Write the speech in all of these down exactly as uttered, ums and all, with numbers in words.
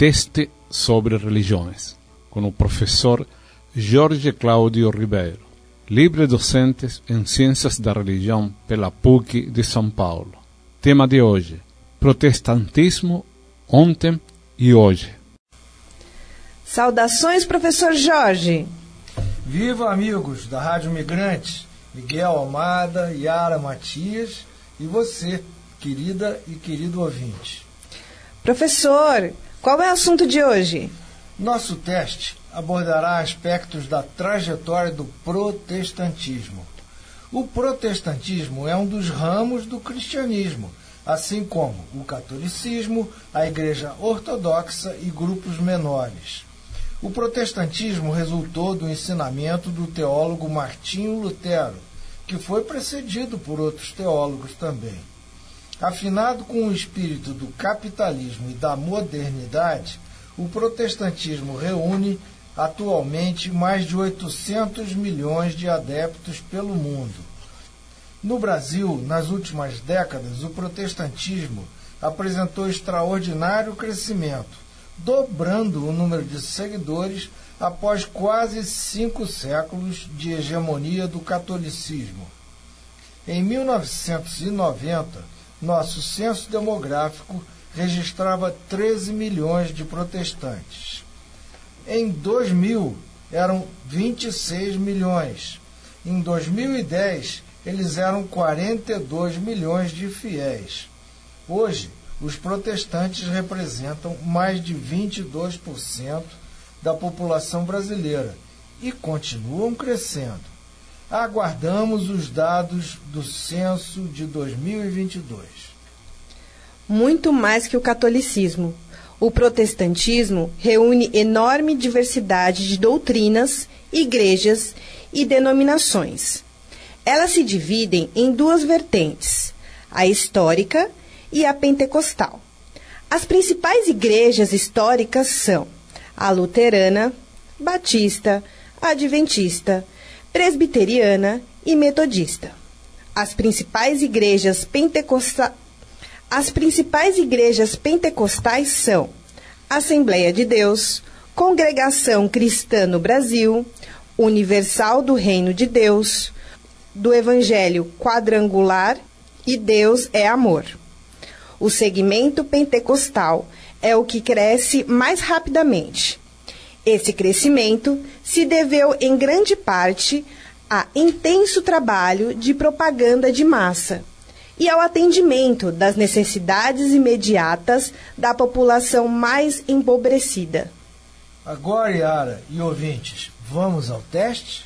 Teste sobre Religiões, com o professor Jorge Cláudio Ribeiro, livre docente em Ciências da Religião pela P U C de São Paulo. Tema de hoje: Protestantismo ontem e hoje. Saudações, professor Jorge. Viva, amigos da Rádio Migrante, Miguel Almada, Yara Matias e você, querida e querido ouvinte. Professor, qual é o assunto de hoje? Nosso teste abordará aspectos da trajetória do protestantismo. O protestantismo é um dos ramos do cristianismo, assim como o catolicismo, a Igreja Ortodoxa e grupos menores. O protestantismo resultou do ensinamento do teólogo Martinho Lutero, que foi precedido por outros teólogos também. Afinado com o espírito do capitalismo e da modernidade, o protestantismo reúne atualmente mais de oitocentos milhões de adeptos pelo mundo. No Brasil, nas últimas décadas, o protestantismo apresentou extraordinário crescimento, dobrando o número de seguidores após quase cinco séculos de hegemonia do catolicismo. Em mil novecentos e noventa, nosso censo demográfico registrava treze milhões de protestantes. Em dois mil, eram vinte e seis milhões. Em dois mil e dez, eles eram quarenta e dois milhões de fiéis. Hoje, os protestantes representam mais de vinte e dois por cento da população brasileira e continuam crescendo. Aguardamos os dados do censo de dois mil e vinte e dois. Muito mais que o catolicismo. O protestantismo reúne enorme diversidade de doutrinas, igrejas e denominações. Elas se dividem em duas vertentes, a histórica e a pentecostal. As principais igrejas históricas são a luterana, batista, adventista, presbiteriana e metodista. As principais igrejas pentecostais As principais igrejas pentecostais são Assembleia de Deus, Congregação Cristã no Brasil, Universal do Reino de Deus, do Evangelho Quadrangular e Deus é Amor. O segmento pentecostal é o que cresce mais rapidamente. Esse crescimento se deveu em grande parte a intenso trabalho de propaganda de massa e ao atendimento das necessidades imediatas da população mais empobrecida. Agora, Yara e ouvintes, vamos ao teste?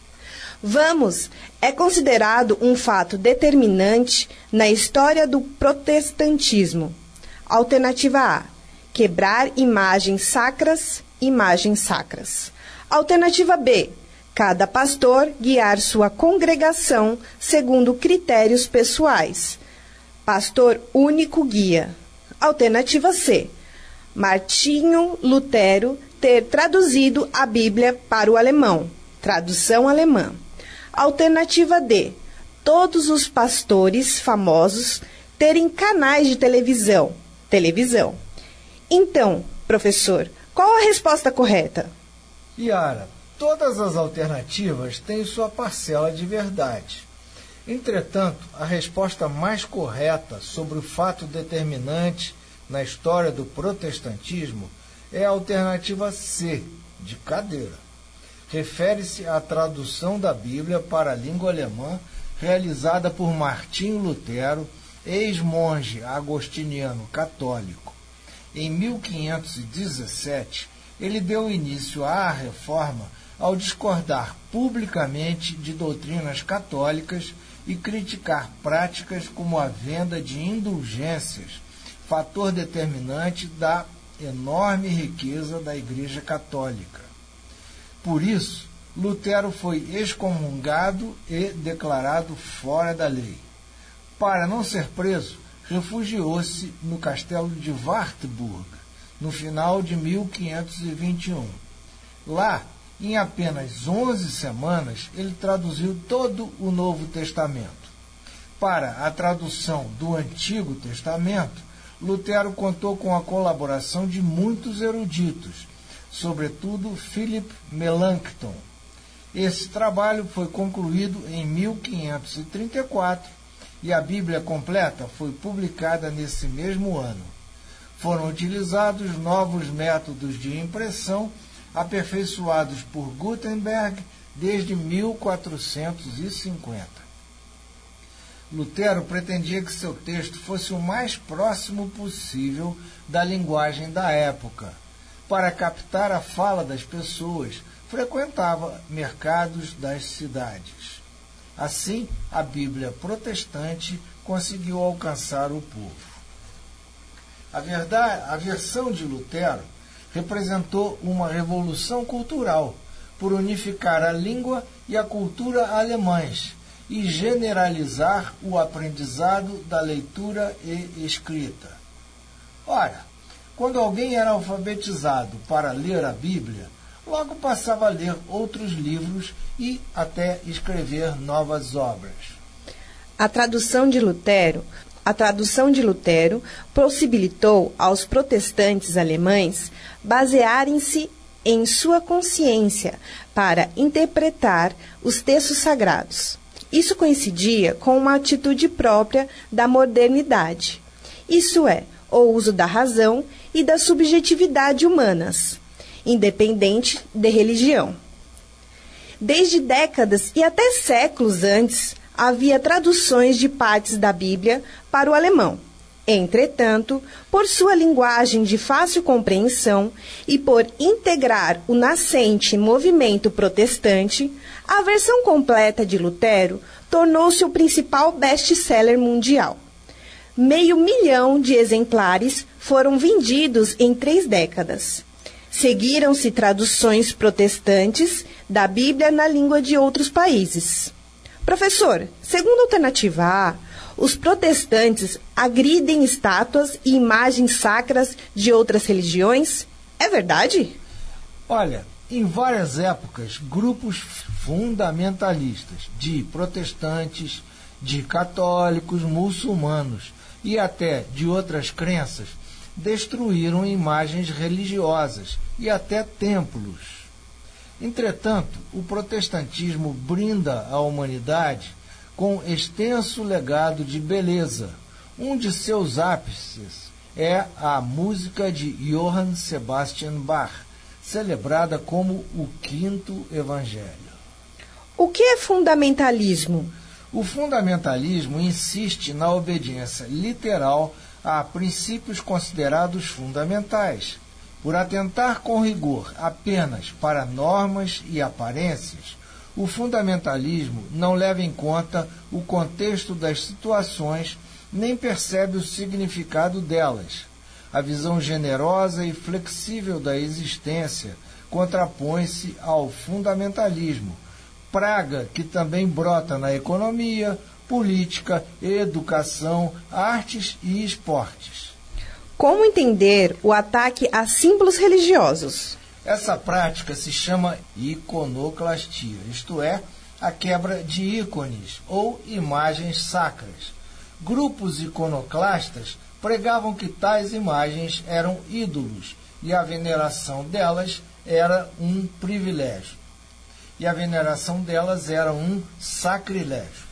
Vamos! É considerado um fato determinante na história do protestantismo. Alternativa A: quebrar imagens sacras, imagens sacras. Alternativa B: cada pastor guiar sua congregação segundo critérios pessoais. Pastor único guia. Alternativa C: Martinho Lutero ter traduzido a Bíblia para o alemão. Tradução alemã. Alternativa D: todos os pastores famosos terem canais de televisão. Televisão. Então, professor, qual a resposta correta? Yara, todas as alternativas têm sua parcela de verdade. Entretanto, a resposta mais correta sobre o fato determinante na história do protestantismo é a alternativa C, de cadeira. Refere-se à tradução da Bíblia para a língua alemã realizada por Martinho Lutero, ex-monge agostiniano católico. Em mil quinhentos e dezessete, ele deu início à reforma ao discordar publicamente de doutrinas católicas e criticar práticas como a venda de indulgências, fator determinante da enorme riqueza da Igreja Católica. Por isso, Lutero foi excomungado e declarado fora da lei. Para não ser preso, refugiou-se no castelo de Wartburg, no final de mil quinhentos e vinte e um. Lá, em apenas onze semanas, ele traduziu todo o Novo Testamento. Para a tradução do Antigo Testamento, Lutero contou com a colaboração de muitos eruditos, sobretudo Philipp Melanchthon. Esse trabalho foi concluído em mil quinhentos e trinta e quatro e a Bíblia completa foi publicada nesse mesmo ano. Foram utilizados novos métodos de impressão aperfeiçoados por Gutenberg desde mil quatrocentos e cinquenta. Lutero pretendia que seu texto fosse o mais próximo possível da linguagem da época. Para captar a fala das pessoas, frequentava mercados das cidades. Assim, a Bíblia protestante conseguiu alcançar o povo. A, verdade, a versão de Lutero representou uma revolução cultural por unificar a língua e a cultura alemães e generalizar o aprendizado da leitura e escrita. Ora, quando alguém era alfabetizado para ler a Bíblia, logo passava a ler outros livros e até escrever novas obras. A tradução de Lutero, a tradução de Lutero possibilitou aos protestantes alemães basearem-se em sua consciência para interpretar os textos sagrados. Isso coincidia com uma atitude própria da modernidade, isso é, o uso da razão e da subjetividade humanas, independente de religião. Desde décadas e até séculos antes, havia traduções de partes da Bíblia para o alemão. Entretanto, por sua linguagem de fácil compreensão e por integrar o nascente movimento protestante, a versão completa de Lutero tornou-se o principal best-seller mundial. Meio milhão de exemplares foram vendidos em três décadas. Seguiram-se traduções protestantes da Bíblia na língua de outros países. Professor, segundo a alternativa A, os protestantes agridem estátuas e imagens sacras de outras religiões? É verdade? Olha, em várias épocas, grupos fundamentalistas de protestantes, de católicos, muçulmanos e até de outras crenças destruíram imagens religiosas e até templos. Entretanto, o protestantismo brinda a humanidade com extenso legado de beleza. Um de seus ápices é a música de Johann Sebastian Bach, celebrada como o Quinto Evangelho. O que é fundamentalismo? O fundamentalismo insiste na obediência literal a princípios considerados fundamentais. Por atentar com rigor apenas para normas e aparências, o fundamentalismo não leva em conta o contexto das situações, nem percebe o significado delas. A visão generosa e flexível da existência contrapõe-se ao fundamentalismo, praga que também brota na economia, política, educação, artes e esportes. Como entender o ataque a símbolos religiosos? Essa prática se chama iconoclastia, isto é, a quebra de ícones ou imagens sacras. Grupos iconoclastas pregavam que tais imagens eram ídolos e a veneração delas era um privilégio. E a veneração delas era um sacrilégio.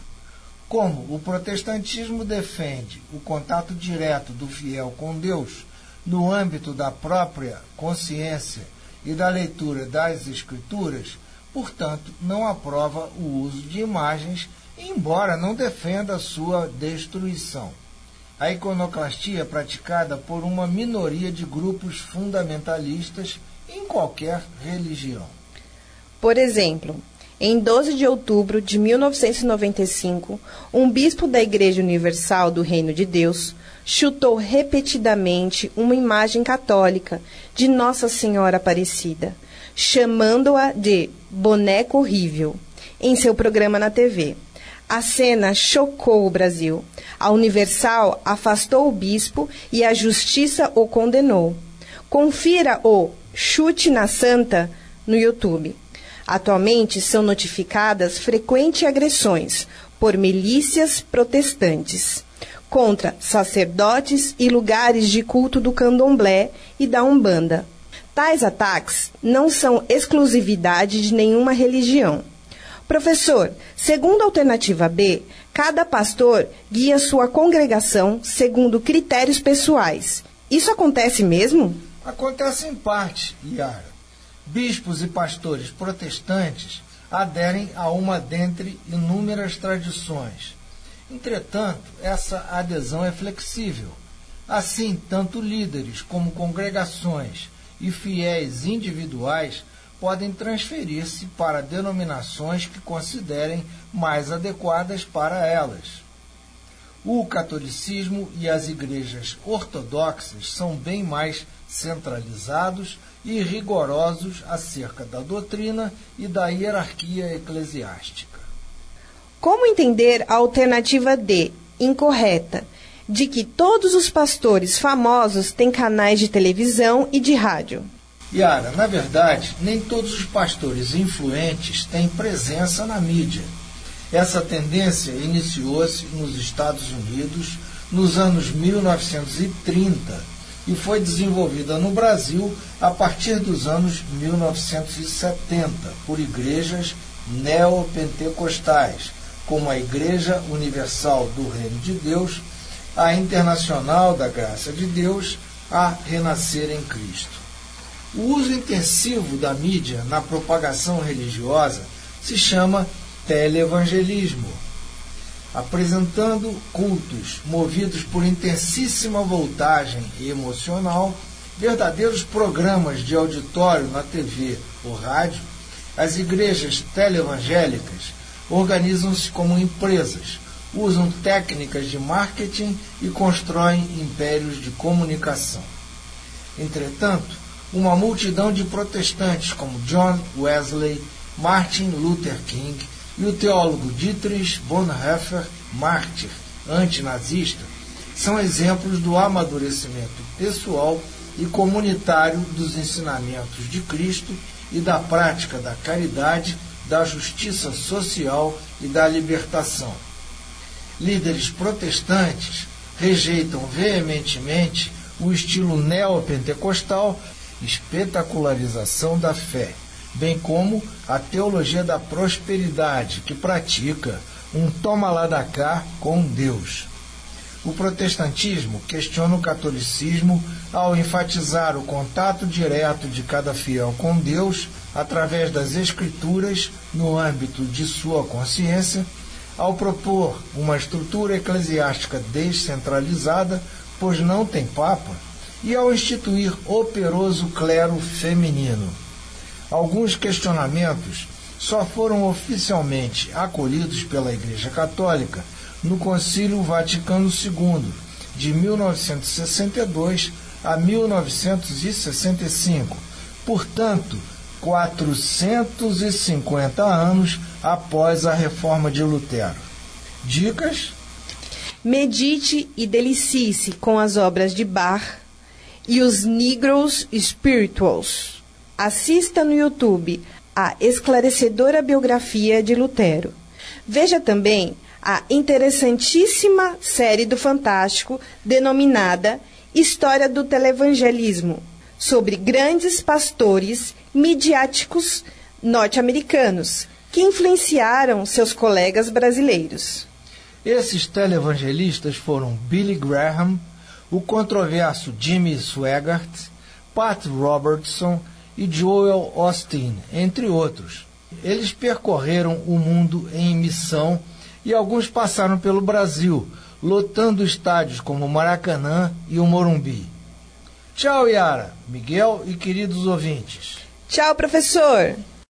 Como o protestantismo defende o contato direto do fiel com Deus no âmbito da própria consciência e da leitura das Escrituras, portanto, não aprova o uso de imagens, embora não defenda a sua destruição. A iconoclastia é praticada por uma minoria de grupos fundamentalistas em qualquer religião. Por exemplo, em doze de outubro de mil novecentos e noventa e cinco, um bispo da Igreja Universal do Reino de Deus chutou repetidamente uma imagem católica de Nossa Senhora Aparecida, chamando-a de boneco horrível, em seu programa na T V. A cena chocou o Brasil. A Universal afastou o bispo e a justiça o condenou. Confira o Chute na Santa no YouTube. Atualmente são notificadas frequentes agressões por milícias protestantes. contra sacerdotes e lugares de culto do candomblé e da umbanda. Tais ataques não são exclusividade de nenhuma religião. Professor, segundo a alternativa B, cada pastor guia sua congregação segundo critérios pessoais. Isso acontece mesmo? Acontece em parte, Yara. Bispos e pastores protestantes aderem a uma dentre inúmeras tradições. Entretanto, essa adesão é flexível. Assim, tanto líderes como congregações e fiéis individuais podem transferir-se para denominações que considerem mais adequadas para elas. O catolicismo e as igrejas ortodoxas são bem mais centralizados e rigorosos acerca da doutrina e da hierarquia eclesiástica. Como entender a alternativa D, incorreta, de que todos os pastores famosos têm canais de televisão e de rádio? Yara, na verdade, nem todos os pastores influentes têm presença na mídia. Essa tendência iniciou-se nos Estados Unidos nos anos mil novecentos e trinta e foi desenvolvida no Brasil a partir dos anos mil novecentos e setenta por igrejas neopentecostais, como a Igreja Universal do Reino de Deus, a Internacional da Graça de Deus, a Renascer em Cristo. O uso intensivo da mídia na propagação religiosa se chama televangelismo, apresentando cultos movidos por intensíssima voltagem emocional, verdadeiros programas de auditório na T V ou rádio. As igrejas televangélicas organizam-se como empresas, usam técnicas de marketing e constroem impérios de comunicação. Entretanto, uma multidão de protestantes como John Wesley, Martin Luther King e o teólogo Dietrich Bonhoeffer, mártir antinazista, são exemplos do amadurecimento pessoal e comunitário dos ensinamentos de Cristo e da prática da caridade, da justiça social e da libertação. Líderes protestantes rejeitam veementemente o estilo neopentecostal, espetacularização da fé, bem como a teologia da prosperidade, que pratica um toma lá da cá com Deus. O protestantismo questiona o catolicismo ao enfatizar o contato direto de cada fiel com Deus através das Escrituras no âmbito de sua consciência, ao propor uma estrutura eclesiástica descentralizada, pois não tem papa, e ao instituir operoso clero feminino. Alguns questionamentos só foram oficialmente acolhidos pela Igreja Católica no Concílio Vaticano segundo, de mil novecentos e sessenta e dois a mil novecentos e sessenta e cinco, portanto, quatrocentos e cinquenta anos após a reforma de Lutero. Dicas? Medite e delicie-se com as obras de Bach e os Negroes Spirituals. Assista no YouTube a esclarecedora biografia de Lutero. Veja também a interessantíssima série do Fantástico denominada História do Televangelismo, sobre grandes pastores midiáticos norte-americanos que influenciaram seus colegas brasileiros. Esses televangelistas foram Billy Graham, o controverso Jimmy Swaggart, Pat Robertson e Joel Osteen, entre outros. Eles percorreram o mundo em missão e alguns passaram pelo Brasil, lotando estádios como o Maracanã e o Morumbi. Tchau, Yara, Miguel e queridos ouvintes. Tchau, professor!